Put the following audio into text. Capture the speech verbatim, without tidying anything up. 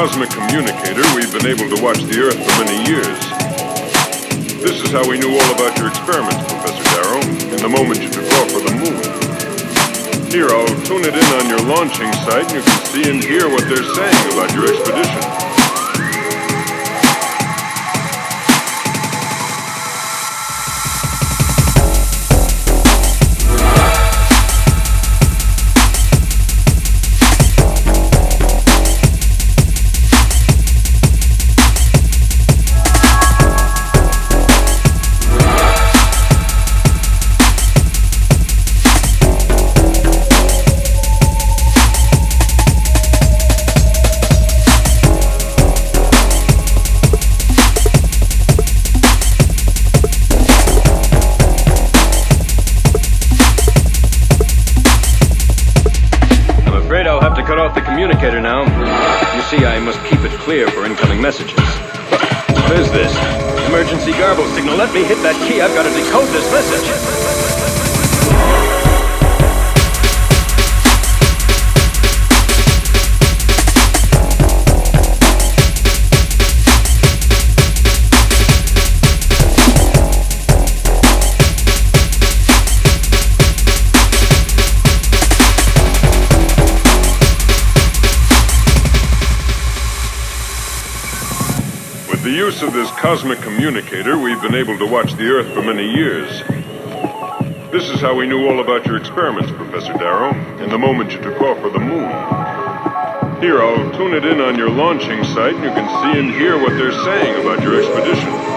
cosmic communicator, we've been able to watch the Earth for many years. This is how we knew all about your experiments, Professor Darrow, in the moment you took off for the moon. Here, I'll tune it in on your launching site, and you can see and hear what they're saying about your expedition. Communicator now. You see, I must keep it clear for incoming messages. What is this? Emergency garble signal. Let me hit that key. I've got to decode this message. With the use of this cosmic communicator, we've been able to watch the Earth for many years. This is how we knew all about your experiments, Professor Darrow, in the moment you took off for the moon. Here, I'll tune it in on your launching site, and you can see and hear what they're saying about your expedition.